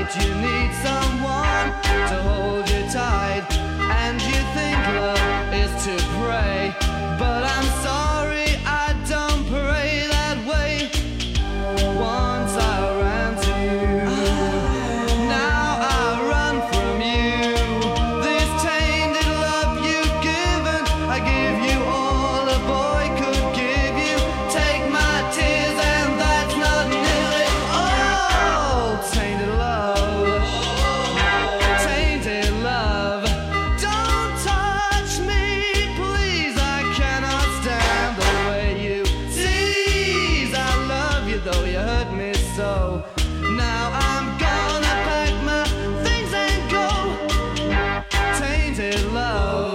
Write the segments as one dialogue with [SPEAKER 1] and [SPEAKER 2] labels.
[SPEAKER 1] night you need someone to hold you tight, and you think love is to pray, but I'm sorry, I don't pray that way. Once I ran to you, now I run from you. This tainted love you've given, I give you all a boy could give you. Take my tears and that's not nearly all. Tainted love, tainted love. Don't touch me, please, I cannot stand the way you tease. I love you though you hurt me so. Now I'm gonna pack my things and go. Tainted love,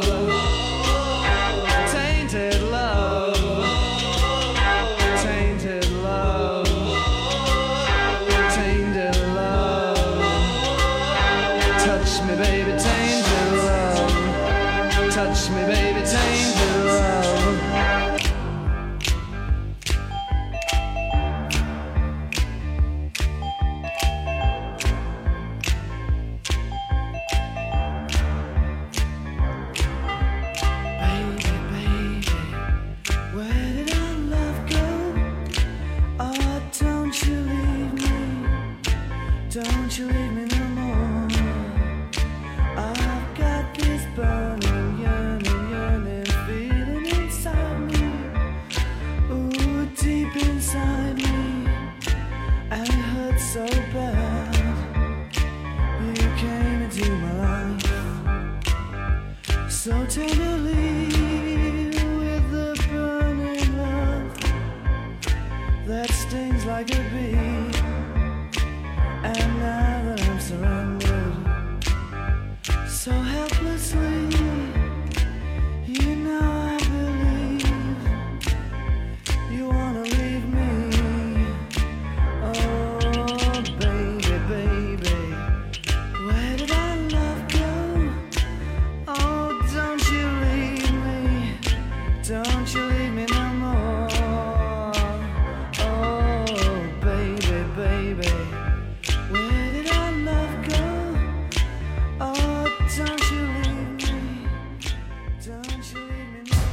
[SPEAKER 1] tainted love, tainted love, tainted love. Touch me, baby, tainted love. Touch me, baby, tainted love. Baby, baby, where did our love go? Oh, don't you leave me. Don't you leave me no more. I've got this burning, yearning feeling inside me. Ooh, deep inside me. And it hurts so bad. You came into my life so tenderly, with the burning love that stings like a bee. And now that I'm surrendered so helplessly, you know I believe you wanna leave me. Oh, baby, baby, where did our love go? Oh, don't you leave me. Don't you leave me no more. Oh, baby, baby, where did our love go? Oh, don't you leave me. Don't you leave me no more.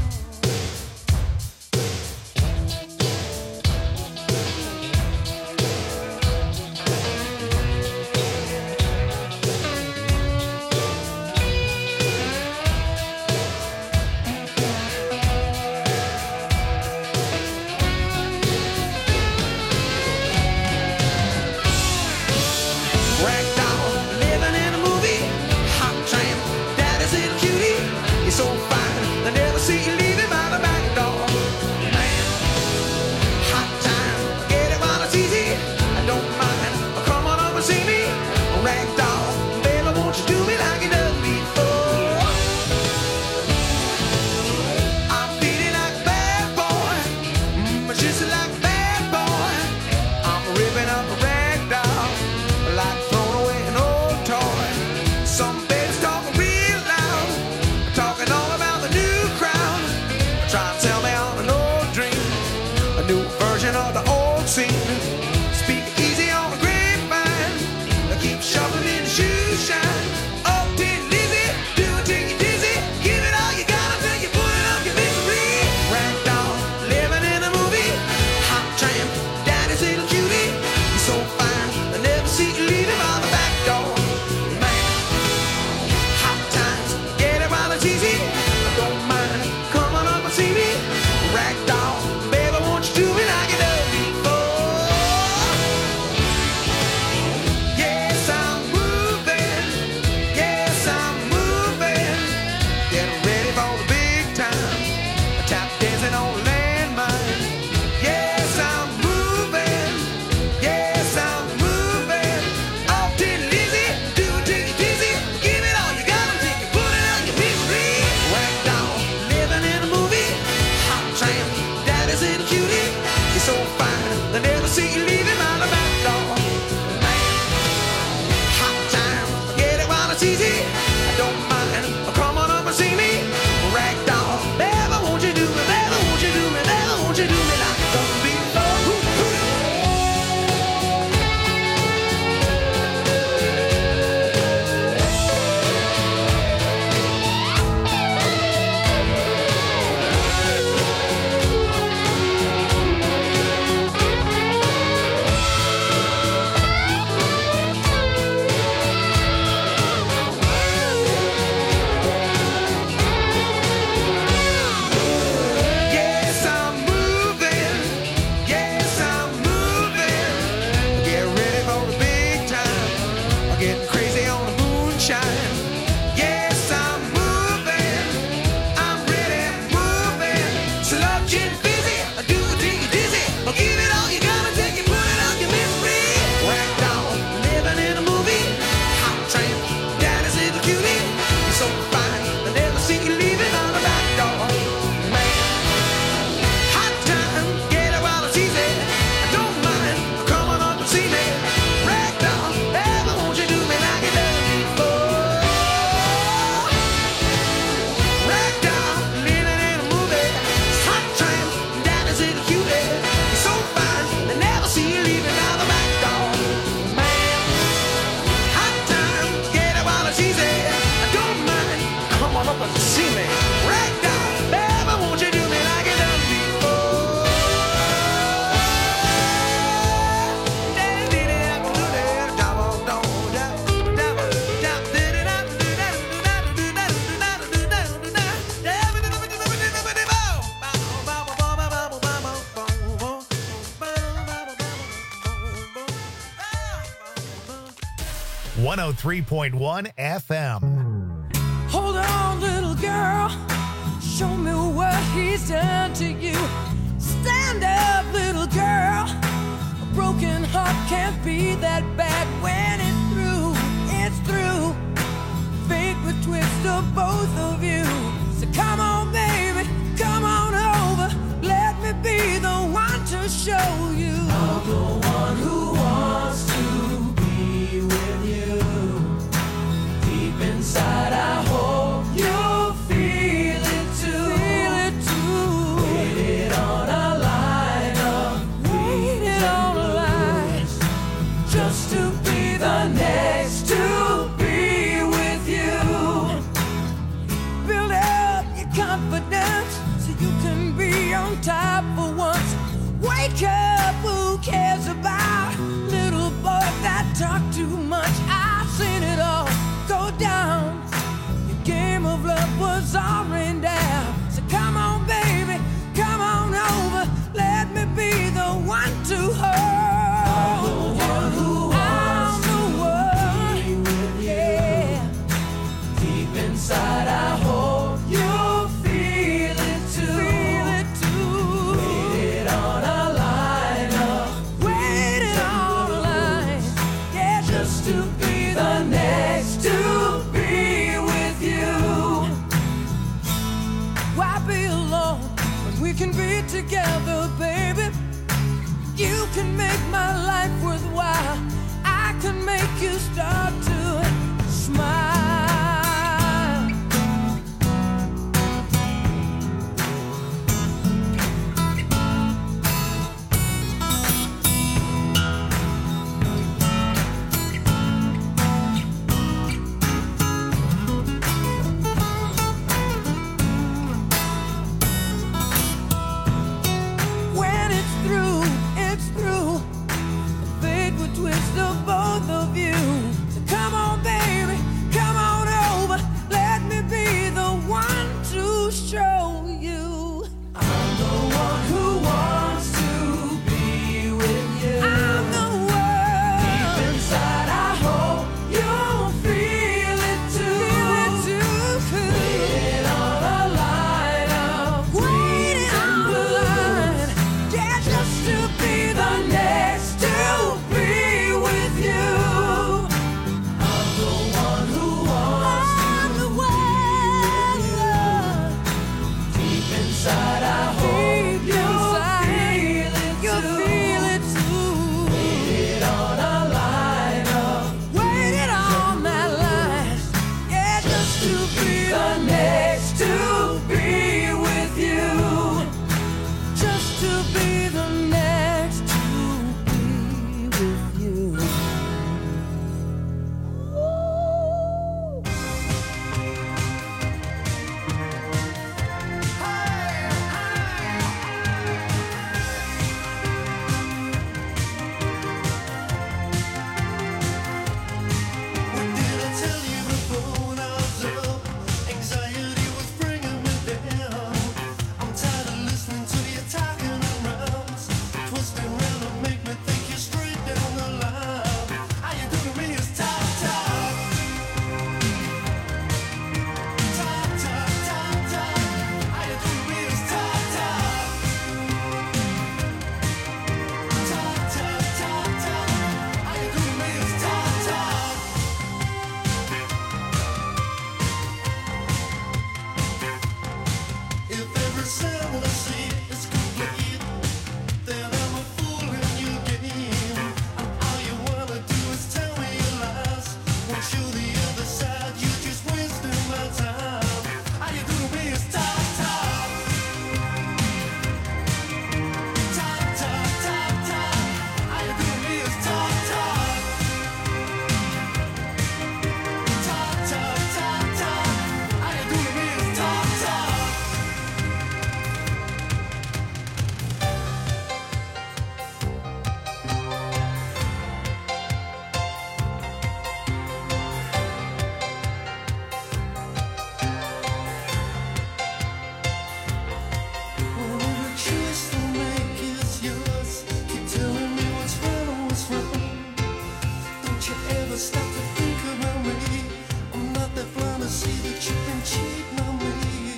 [SPEAKER 2] Ragdoll, living in a movie. Hot tramp, daddy's little cutie. You're so fine, they never see you leaving by the back door. Man, hot time, get it while it's easy. I don't mind, come on over and see me. Ragdoll, baby, won't you do me like you done before? I'm feeling like a bad boy, just like a bad boy. I'm ripping up a ragdoll, like throwing away
[SPEAKER 3] 103.1 FM.
[SPEAKER 4] Hold on, little girl. Show me what he's done to you. Stand up, little girl. A broken heart can't be that bad when it's through. It's through. Fate would twist of both of you. So come on, baby, come on over. Let me be the one to show you. I'm the one who wants to be with you. Deep inside, I hope you'll feel it too. Feel it too. Waited on a line up. Waited on a line. Just to be the next to be with you. Build up your confidence so you can be on top for once. Wake up, who cares about little boy that talk too much? I've seen it all go down. Your game of love was all rained down. So come on, baby, come on over. Let me be the one to hold. I'm the one who wants to be with you. Yeah. Deep inside, I hope you'll feel it too. Feel it too. Waited on a line up. Waited on a line. Yeah, just to be the next to be with you. Why be alone when we can be together, baby? You can make my life worthwhile. I can make you start to smile. When it's through, it's through. Fate would twist of both of you. So come on, baby, come on over. Let me be the one to show you. I'm the one who wants to be with you. I'm the one. Deep inside, I hope you'll feel it too. Feel it too. Waiting on a line up. Waiting on a line. Yeah, just to be the next to be with you. I'm the one who wants to be with you. Deep inside, I hope you'll feel it too. Waited on a line up. Waited on that line. Yeah, just to be the next to be with you. Just to be the next to be with you.
[SPEAKER 5] What did I tell you before when I was up? Anxiety was bringing me down. I'm tired of listening to you talking around, twisting around to make me think you're straight down the line. How you do to me is talk, talk. Talk, talk, talk, talk. How you do to me is talk, talk. Talk, talk, talk, talk. How you do to me is talk, talk. If every sound I see is complete, then I'm a fool in your game. And all you wanna do is tell me your lies. Won't show the other side, you're just wasting my time. All you do to me is talk, talk. Talk, talk, talk, talk. All you do to me is talk, talk. Talk, talk, talk, talk. All you do to me is talk, talk. Whatever choice you make is yours. Keep telling me what's right and what's wrong. Don't you ever stop to think wanna see that you've been cheating on me.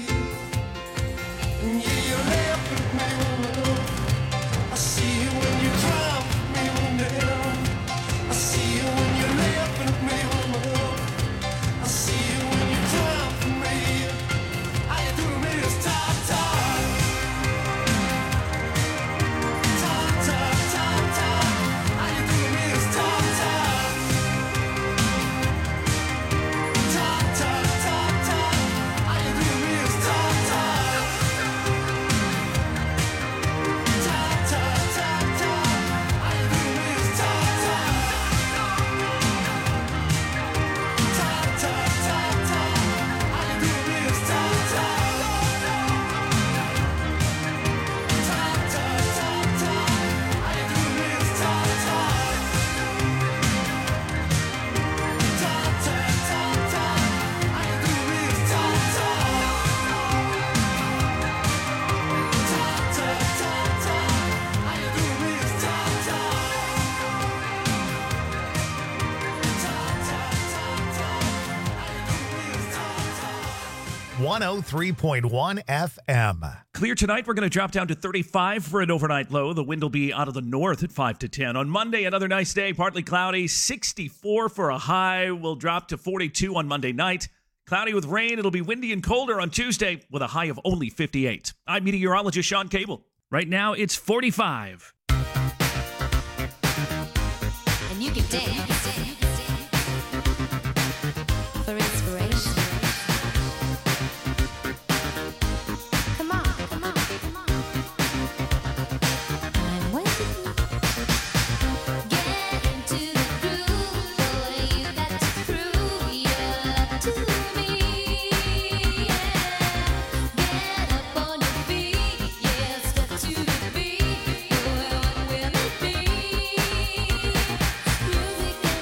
[SPEAKER 5] And yeah, you laugh at me, woman. I see you when you cry for me, woman. I see you when you're laughing at me, woman. I see you when you cry for me. How you doing, me? It's time. How you doing, me? It's time. How you doing, me? It's time.
[SPEAKER 3] .1 FM.
[SPEAKER 6] Clear tonight. We're going to drop down to 35 for an overnight low. The wind will be out of the north at 5 to 10. On Monday, another nice day, partly cloudy. 64 for a high. Will drop to 42 on Monday night. Cloudy with rain. It'll be windy and colder on Tuesday with a high of only 58. I'm meteorologist Sean Cable. Right now, it's 45.
[SPEAKER 7] And you can dance for inspiration. Come on. I'm waiting. Get into the groove, boy. You got to prove your love to me. Get up on your feet, step to the beat. Boy, what will it be? Music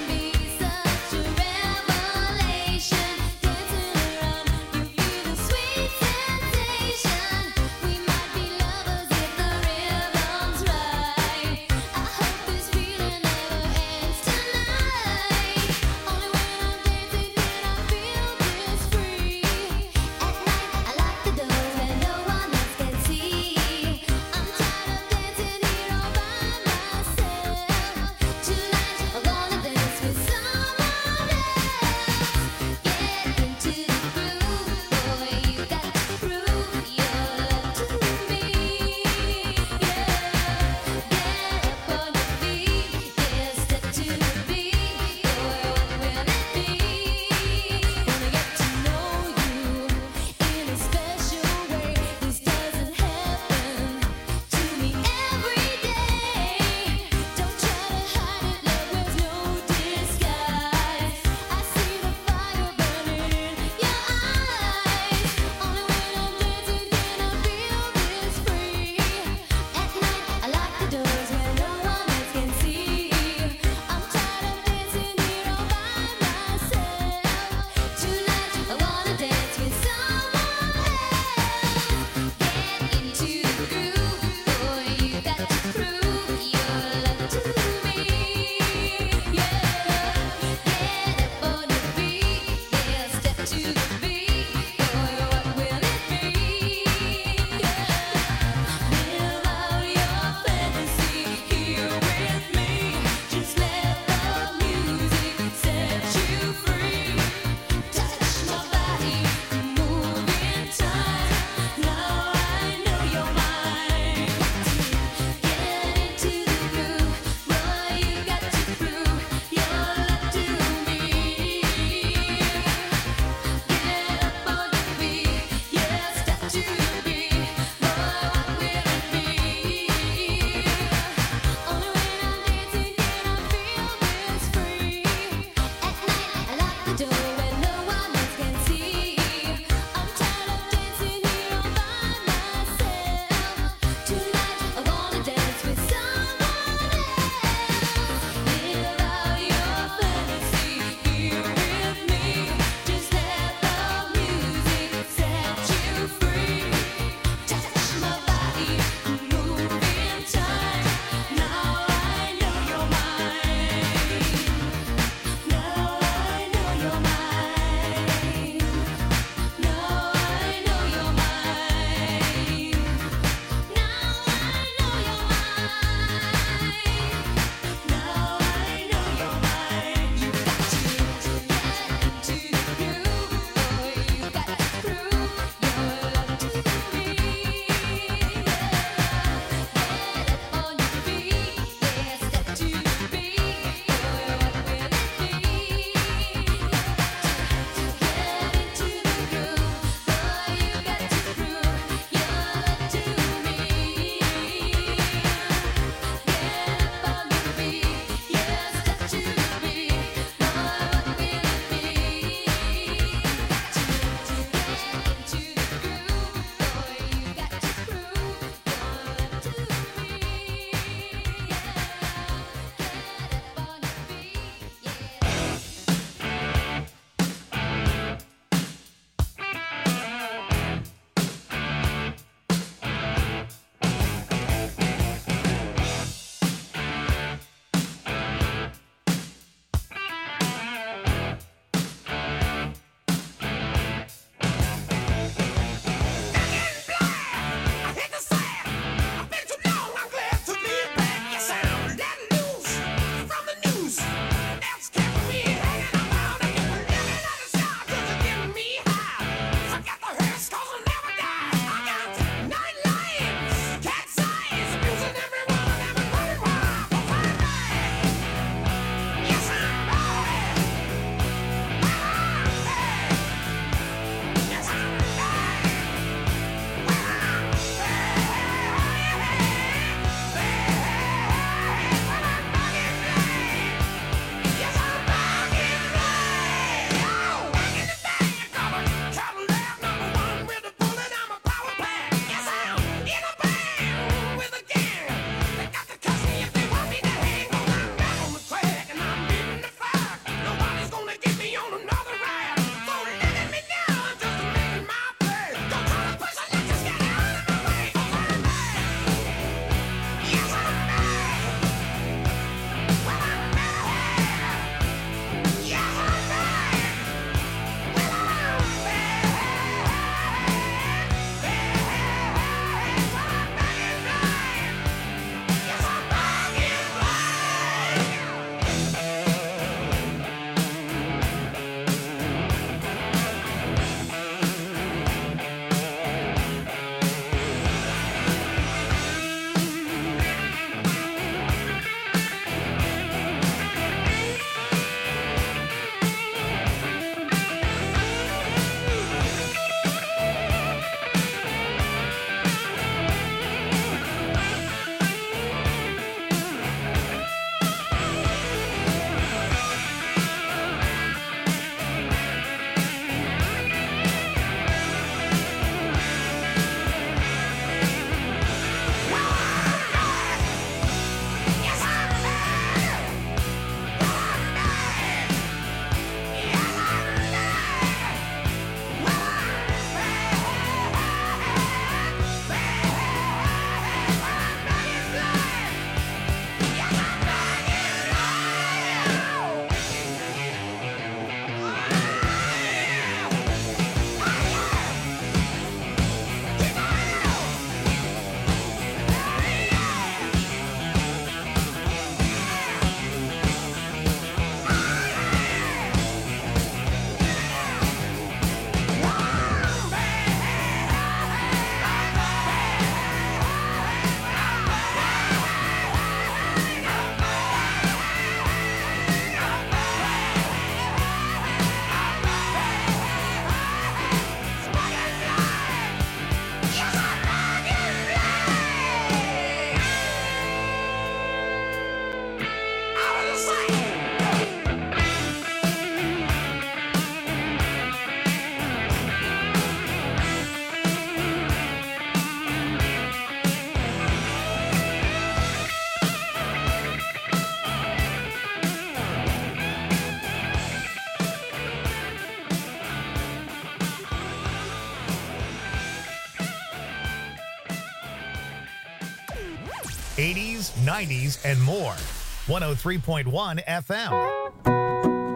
[SPEAKER 3] 80s, 90s, and more. 103.1 FM.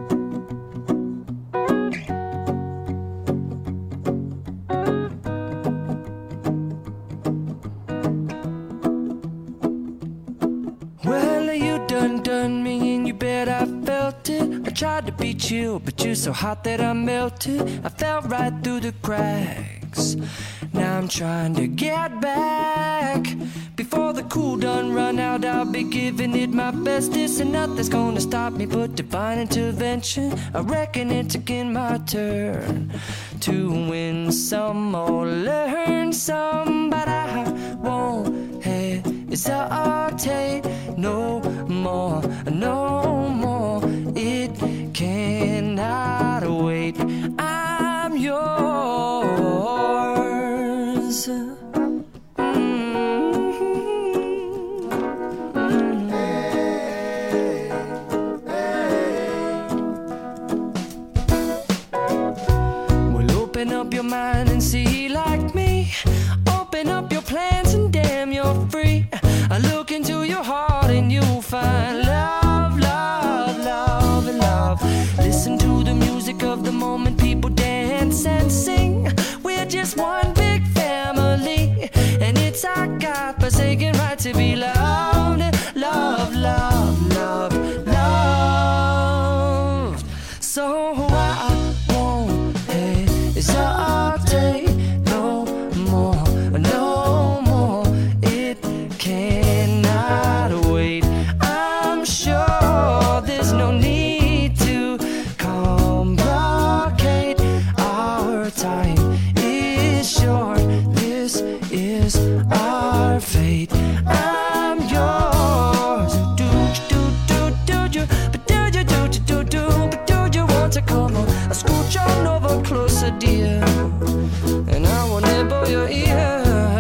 [SPEAKER 4] Well, you done me and you bet I felt it. I tried to be chill, but you're so hot that I melted. I fell right through the cracks. Now I'm trying to get back. Before the cool done run out, I'll be giving it my bestest, and nothing's gonna stop me but divine intervention. I reckon it's again my turn to win some or learn some, but I won't hesitate no more, no more. It cannot wait. I'm yours. Well, open up your mind and see like me. Open up your plans and damn, you're free. I look into your heart and you'll find love, love, love, and love. Listen to the music of the moment, people dance and sing. We're just one big family, and it's our God-forsaken right to be loved. Love, love, love, love. So I won't hesitate no more, no more. It cannot wait. I'm sure there's no need to complicate. Our time is short. This is our fate. I'm yours. Do you? But do you? But do you want to come on? I scooch on over closer, dear, and I will nibble your ear.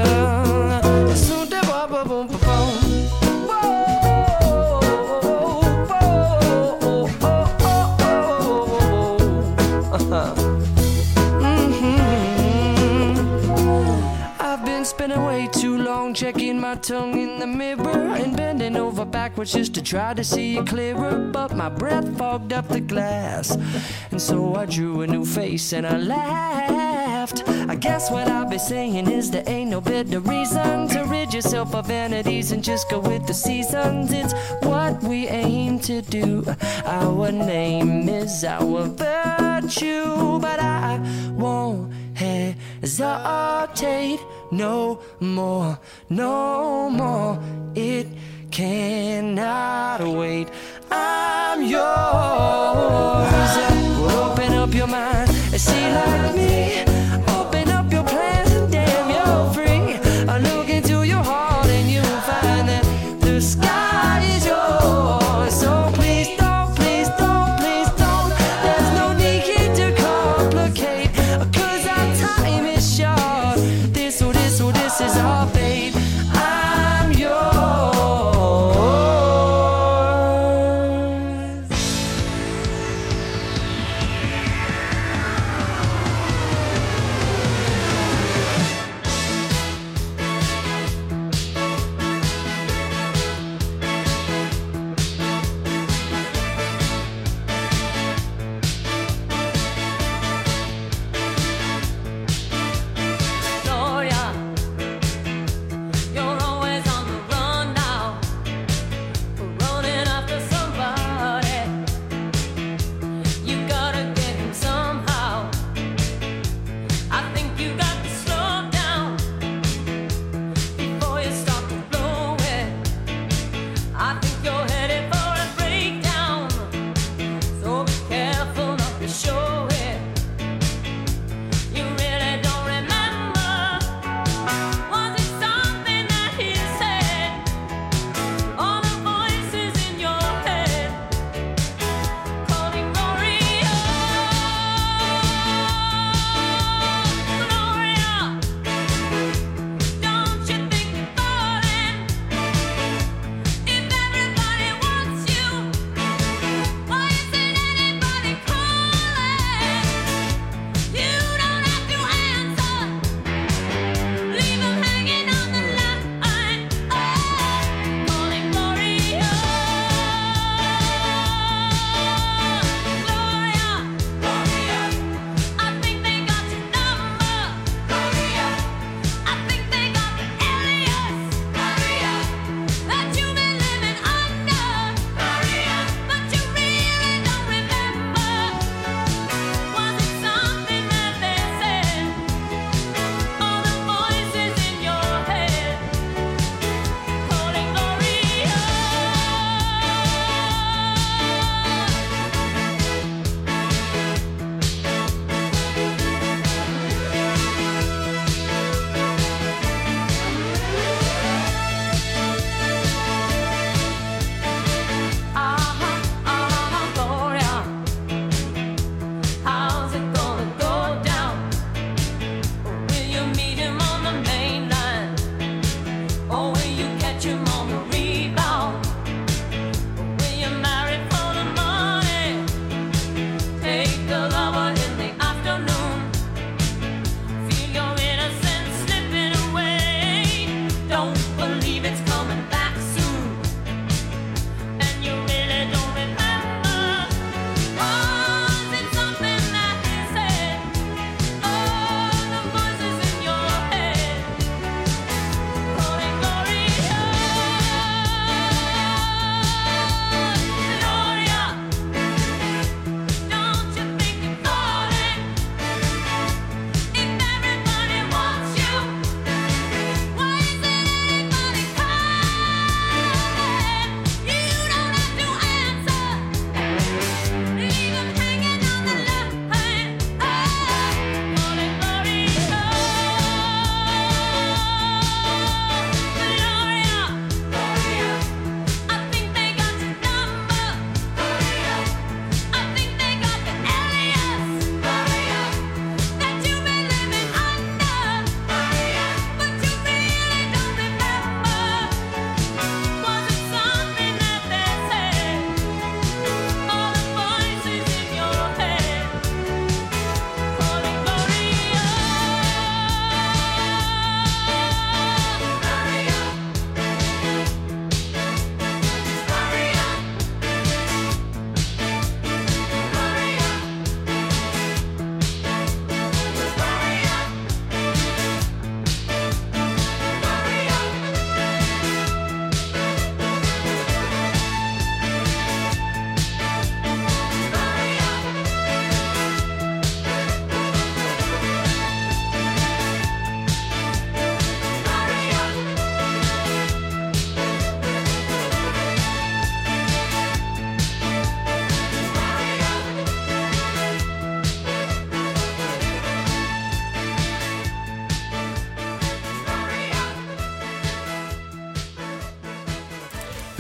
[SPEAKER 4] I've been spinning way too long, checking my tongue in the mirror and bending over backwards just to try to see it clearer. But my breath fogged up the glass, and so I drew a new face and I laughed. I guess what I'll be saying is there ain't no better reason to rid yourself of vanities and just go with the seasons. It's what we aim to do. Our name is our virtue, but I won't hesitate no more, no more. It cannot wait. I'm yours. Open up your mind and see like me. Open up your plans and damn, you're free. I look into your heart and you'll find that the sky is yours. So please don't, please don't, please don't. There's no need here to complicate, 'cause our time is short. This is our fate. I'm yours.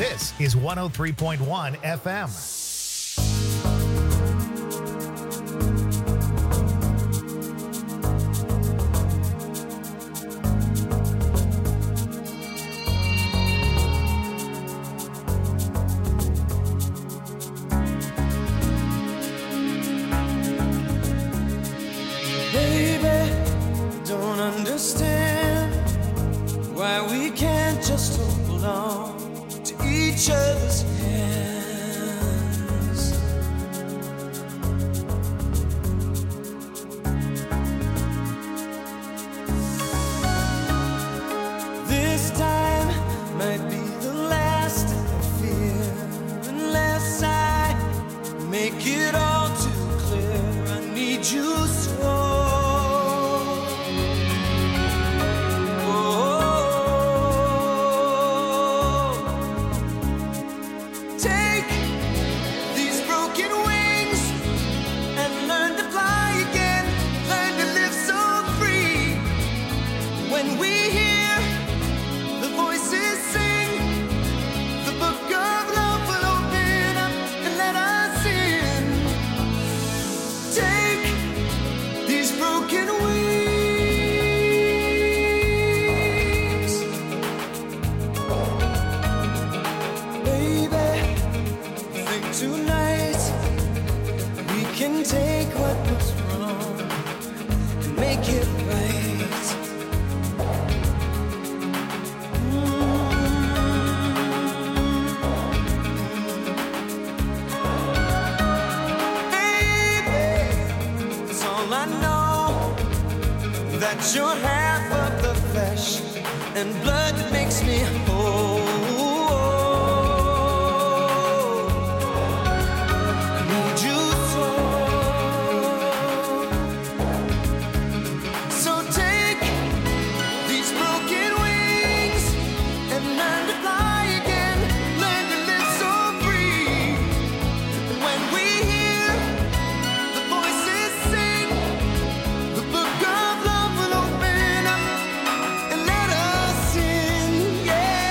[SPEAKER 3] This is 103.1 FM.
[SPEAKER 4] Baby, don't understand why we can't just hold on to each other's hands. This time might be the last I fear, unless I make it all too clear. I need you so. Take these broken wings and learn to fly again. Learn to live so free. When we hear the voices sing, the book of love will open up and let us in. Take these broken wings, baby. Think tonight we can take what was wrong and make it right. Baby, it's all I know, that you're half of the flesh and blood that makes me whole. I need you so. So take these broken wings and learn to fly again. Learn to live so free. When we hear the voices sing, the book of love will open up and let us in. Yeah.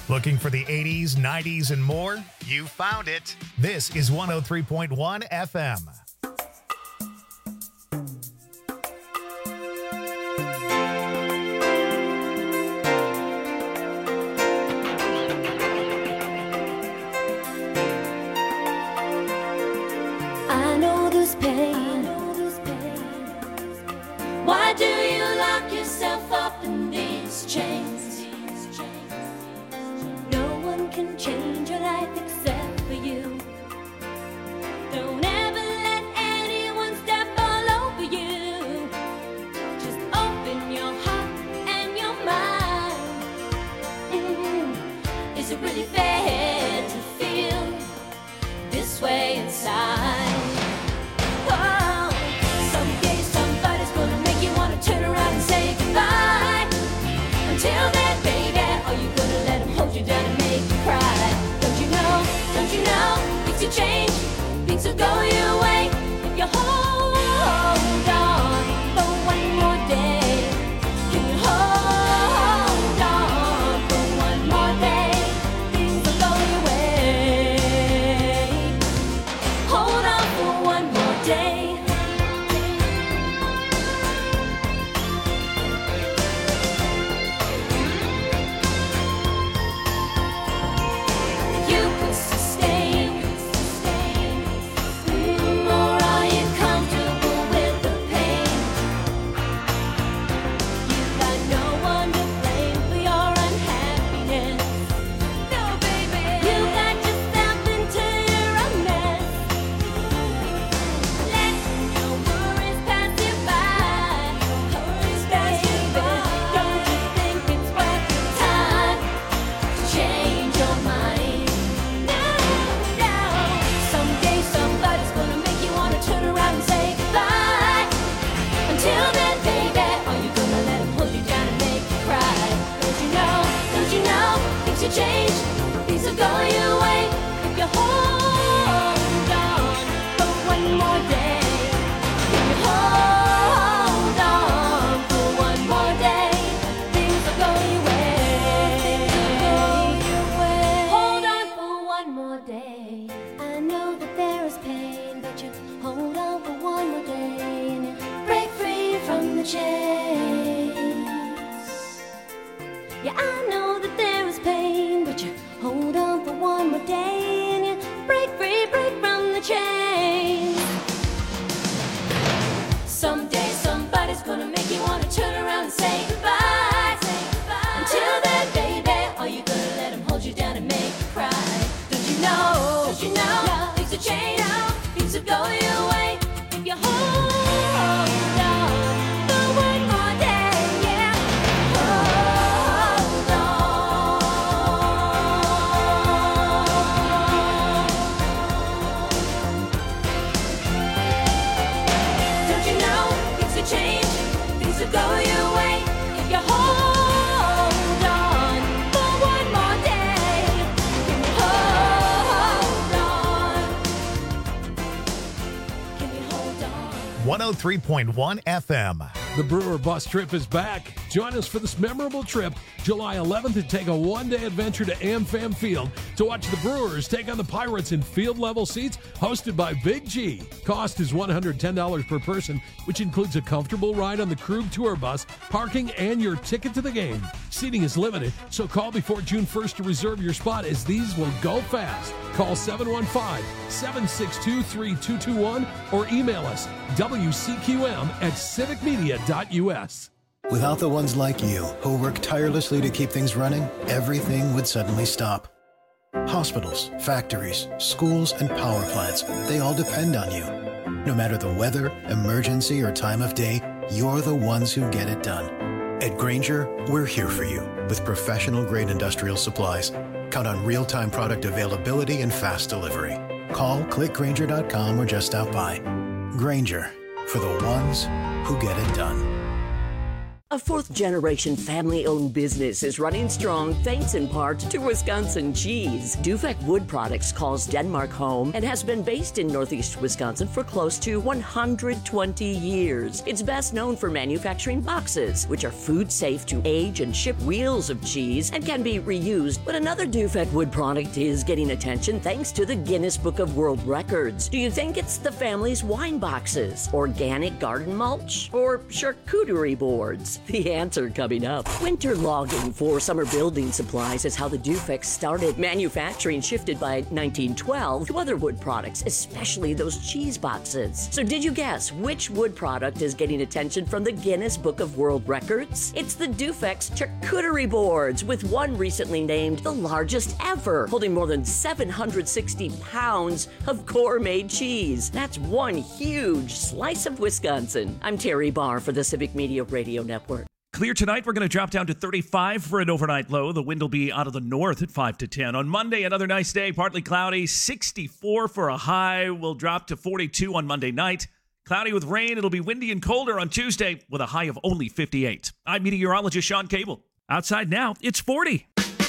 [SPEAKER 3] Looking for the 80s, 90s, and more? You found it. This is 103.1 FM.
[SPEAKER 7] I know this pain. Why do you lock yourself up in these chains? No one can change your life except for you. Don't ever let anyone step all over you. Just open your heart and your mind. Is it really fair to feel this way inside? Oh, someday somebody's gonna make you wanna turn around and say goodbye. Until then, baby, are you gonna let him hold you down and make you cry? Don't you know, things will change, things will go your way if you hold on for one more day. Can you hold on for one more day? Things will go your way. Hold on for one more day. You could sustain, or are you comfortable with the pain? You got no one to blame for your unhappiness. No, baby, you got yourself into your own mess. Let your worries pass you by. Don't you think it's worth your time to change your mind? No. Someday somebody's gonna make you wanna turn around and say goodbye. Until then, baby, are you gonna let him hold you down and make you cry? Don't you know, things will change, things will go your way if you hold on for one more day. If you hold on for one more day, things will go your way. Hold on for one more day. I know that there is pain, but you hold on for one more day and you break free from the chains. Yeah, I know that there is pain, but you hold on for one more day and you break free from the chains. Someday somebody's gonna make you wanna turn around and say goodbye. Until then, baby, are you gonna let him hold you down and make you cry? Don't you know, things will change, things will go your way if you hold on for one more day. Yeah, hold on. Don't you know, things will change, things will go your way if you hold on for one more day. Can you hold on? Can you hold on?
[SPEAKER 3] 103.1 FM.
[SPEAKER 8] The Brewer Bus Trip is back. Join us for this memorable trip, July 11th, and take a one-day adventure to AmFam Field to watch the Brewers take on the Pirates in field-level seats hosted by Big G. Cost is $110 per person, which includes a comfortable ride on the Krug Tour Bus, parking, and your ticket to the game. Seating is limited, so call before June 1st to reserve your spot, as these will go fast. Call 715-762-3221 or email us wcqm@civicmedia.us.
[SPEAKER 9] Without the ones like you, who work tirelessly to keep things running, everything would suddenly stop. Hospitals, factories, schools, and power plants, they all depend on you. No matter the weather, emergency, or time of day, you're the ones who get it done. At Grainger, we're here for you with professional-grade industrial supplies. Count on real-time product availability and fast delivery. Call, click Grainger.com, or just stop by. Grainger, for the ones who get it done.
[SPEAKER 10] A fourth-generation family-owned business is running strong thanks in part to Wisconsin cheese. Dufek Wood Products calls Denmark home and has been based in Northeast Wisconsin for close to 120 years. It's best known for manufacturing boxes, which are food-safe to age and ship wheels of cheese and can be reused. But another Dufek Wood product is getting attention thanks to the Guinness Book of World Records. Do you think it's the family's wine boxes, organic garden mulch, or charcuterie boards? The answer coming up. Winter logging for summer building supplies is how the Dufek started. Manufacturing shifted by 1912 to other wood products, especially those cheese boxes. So did you guess which wood product is getting attention from the Guinness Book of World Records? It's the Dufek's charcuterie boards, with one recently named the largest ever, holding more than 760 pounds of gourmet cheese. That's one huge slice of Wisconsin. I'm Terry Barr for the Civic Media Radio Network.
[SPEAKER 6] Clear tonight. We're going to drop down to 35 for an overnight low. The wind will be out of the north at 5 to 10. On Monday, another nice day, partly cloudy. 64 for a high. Will drop to 42 on Monday night. Cloudy with rain. It'll be windy and colder on Tuesday with a high of only 58. I'm meteorologist Sean Cable. Outside now, it's 40.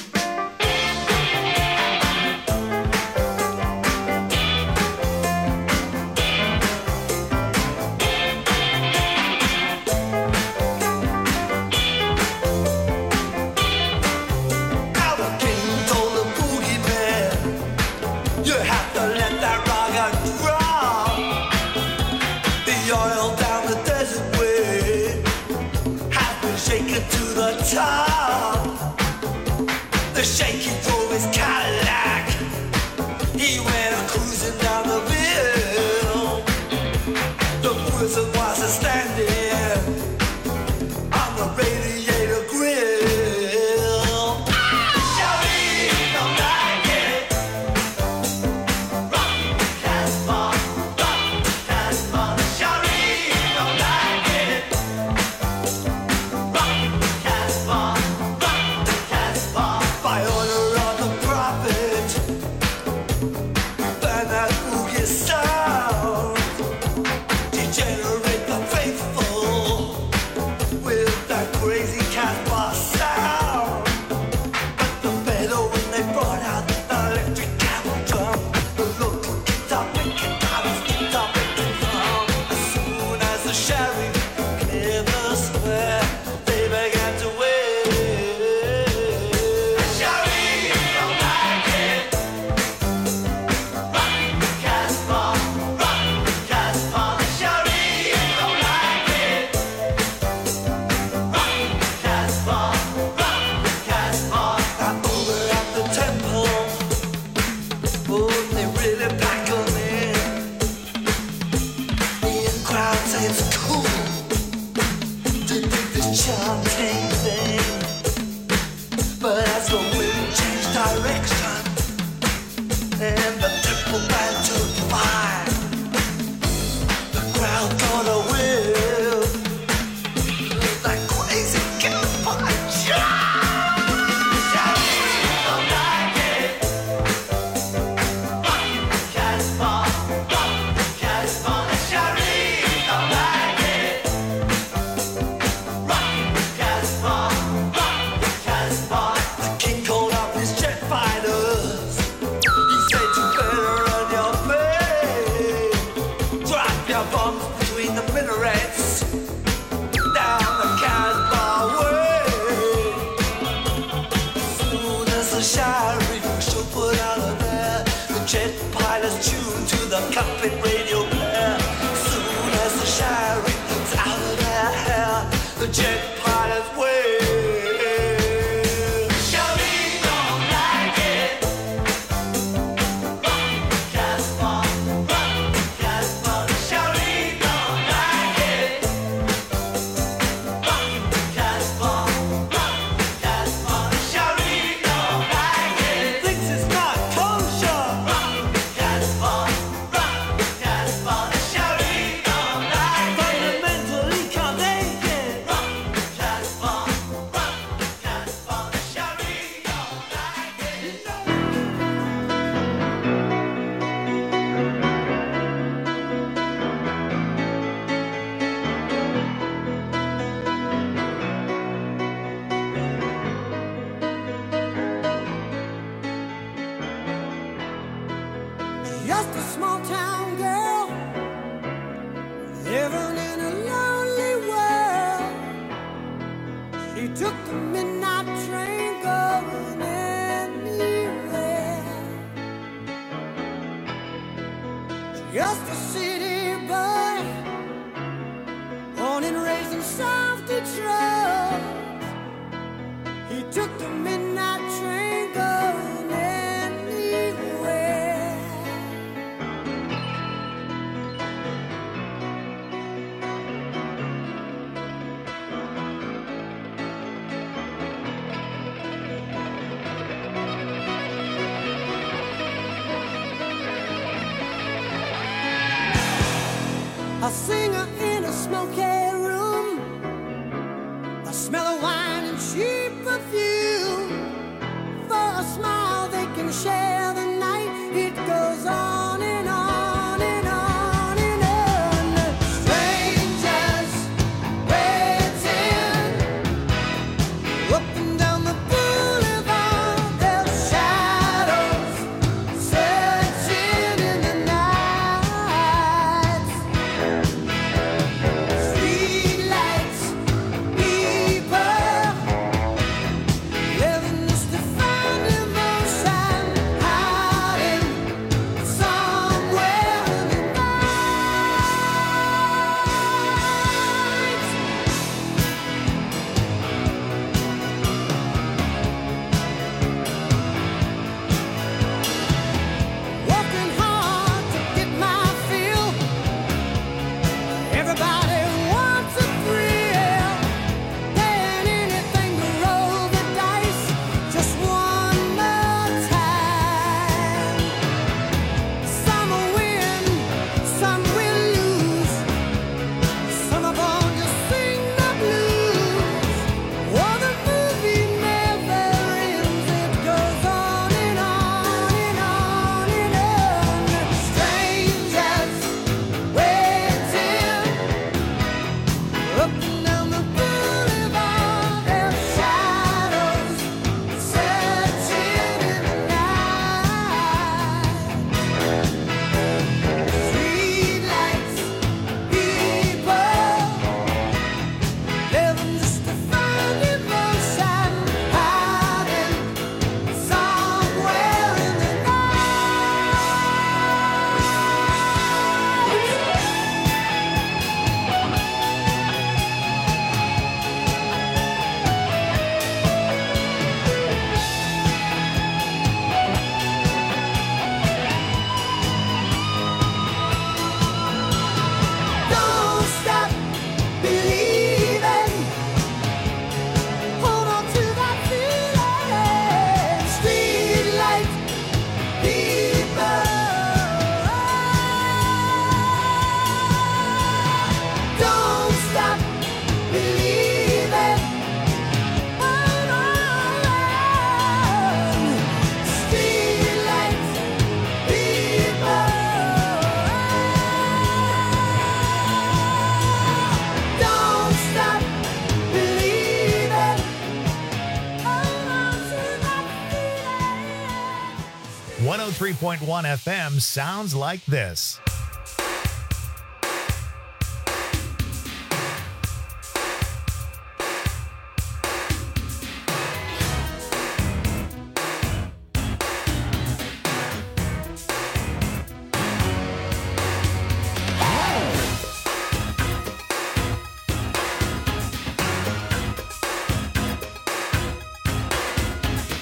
[SPEAKER 2] Top. The shaky drove his Cadillac. He went cruising down the hill. The wizard was standing on the radiator grill. Shawty, don't like it. Rock the Casbah, rock the Casbah. Shawty, don't like it. Rock the Casbah, rock the Casbah. By order of the prophet, burn that boogie sound. Degenerate the faithful with that crazy Casbah sound. But the better when they brought out the electric camel drum, the local guitar picking drums, guitar picking drum. As soon as the sheriff cleared the square, they began to wait. Sheriff don't like it. Rock the Casbah, rock the Casbah. Sheriff don't like it. Rock the Casbah, rock the Casbah. Now over at the temple, oh, they really pack 'em in. The crowd say it's cool to do this chanting thing. But as the wind changed direction and the temple band took fire, the crowd got a whiff of that crazy campfire. Don't like it. Rock the Casbah, rock the Casbah. Shawty don't like it. Rock the Casbah, rock the Casbah. The king called up his jet fighters. He said you better run your way. Drop your bombs between the minarets down the Casbah way. Soon as the sheriff should put out of there, the jet pilots tuned to the cockpit radio player. Soon as the sheriff's out of their hair, the jet pilots wave. Shawty don't like it. Rock the Casbah, rock the Casbah. Shawty don't like it. Rock the Casbah, rock the Casbah. Shawty don't like it.
[SPEAKER 4] small town girl living in a lonely world. She took the midnight train going anywhere. Just a city boy, born and raised in South Detroit. He took the midnight train going anywhere. A singer in a smoky room, a smell of wine and cheap perfume. For a smile they can share the night. It goes on and on and on and on. Strangers waiting up and down the boulevard. Their shadows searching in the night. Streetlights, people living just to find emotion, hiding somewhere in the night. Working hard to get my fill. Everybody wants a thrill. Paying anything to roll the dice just one more time. Some will win, some will lose. Some are born to sing the blues. Oh, the movie never ends. It goes on and on and on and on. Strangers waiting up and down the boulevard. Their shadows searching in the night. Streetlights, people living just to find emotion, hiding somewhere in the Don't stop believing. Hold on to that feeling. Streetlight people. Don't stop believing. Hold on. Streetlight people. Don't stop believing. Hold on to that feeling.
[SPEAKER 3] 103.1 FM sounds like this.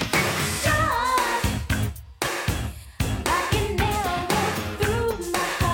[SPEAKER 7] Like an arrow through my heart.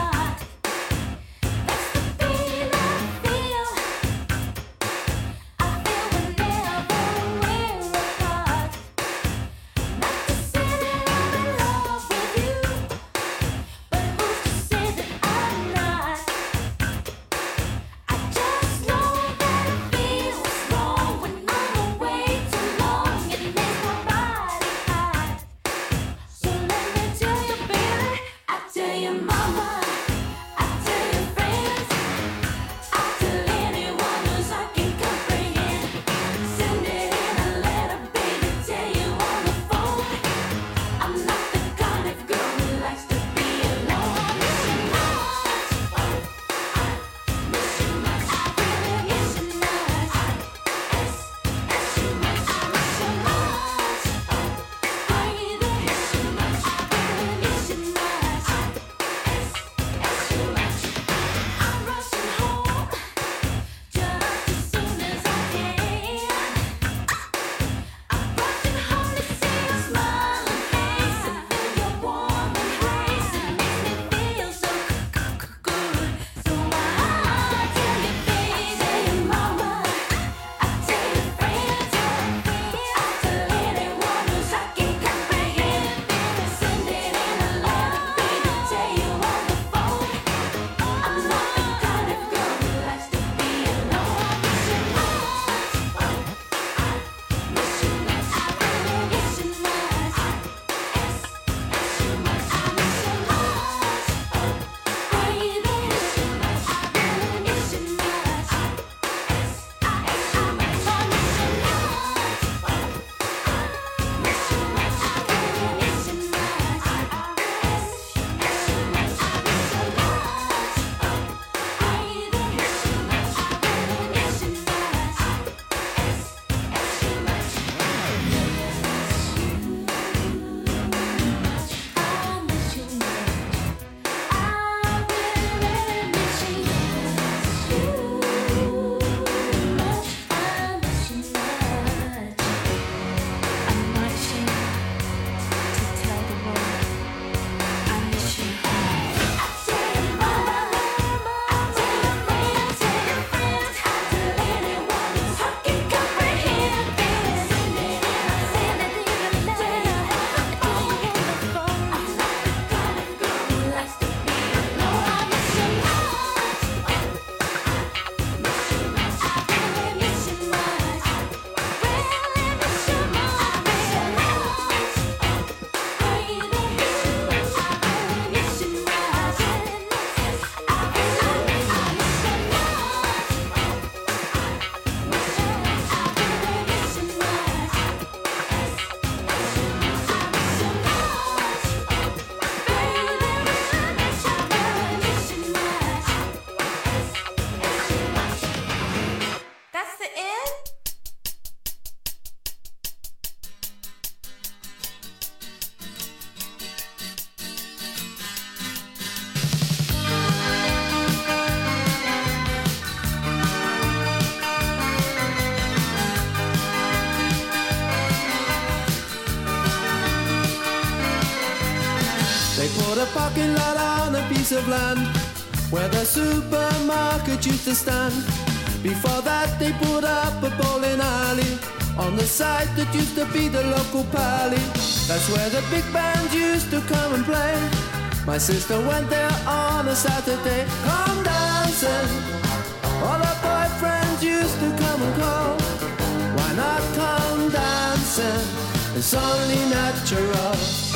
[SPEAKER 1] They put a parking lot on a piece of land where the supermarket used to stand. Before that they put up a bowling alley on the site that used to be the local pally. That's where the big band used to come and play. My sister went there on a Saturday. Come dancing, all her boyfriends used to come and call. Why not come dancing? It's only natural.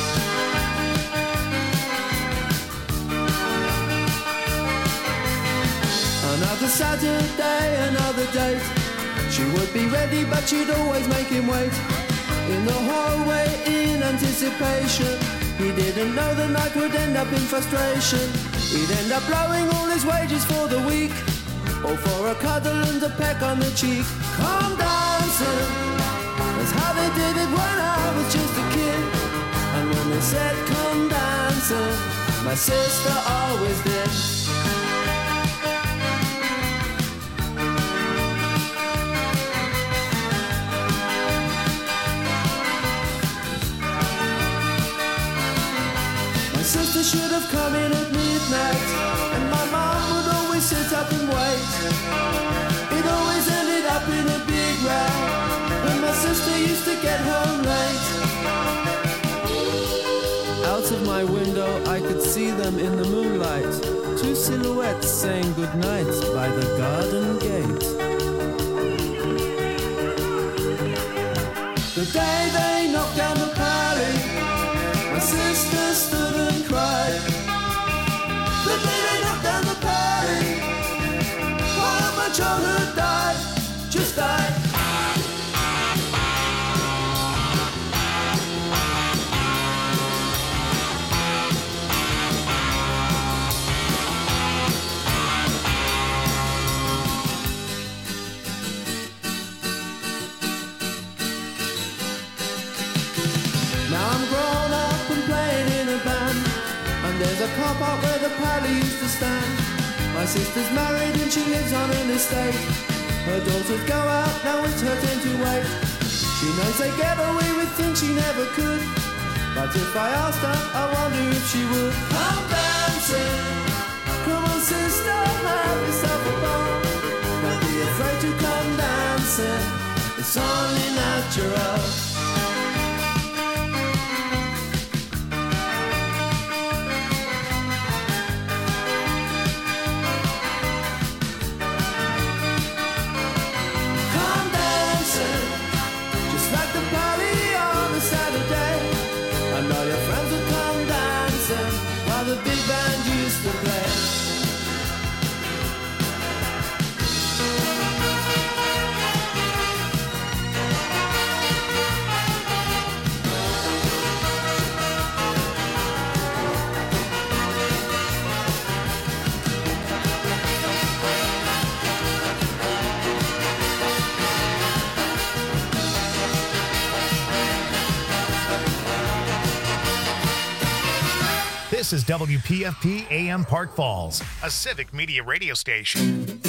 [SPEAKER 1] Another Saturday, another date. She would be ready, but she'd always make him wait in the hallway in anticipation. He didn't know the night would end up in frustration. He'd end up blowing all his wages for the week, or for a cuddle and a peck on the cheek. Come dancing, that's how they did it when I was just a kid. And when they said come dancing, my sister always did. My sister should have come in at midnight, and my mom would always sit up and wait. It always ended up in a big row when my sister used to get home late. Out of my window I could see them in the moonlight, two silhouettes saying goodnight by the garden gate. The day they knocked down the pally, my sister stood and cried. The day they knocked down the pally, while my childhood died, just died. Now I'm grown up and playing in a band, and there's a car park where the pally used to stand. My sister's married and she lives on an estate. Her daughters go out, now it's her turn to wait. She knows they get away with things she never could, but if I asked her, I wonder if she would. Come dancing, come on sister, have yourself a ball. Don't be afraid to come dancing, it's only natural. The big band used to play.
[SPEAKER 3] This is WPFP AM Park Falls, a civic media radio station.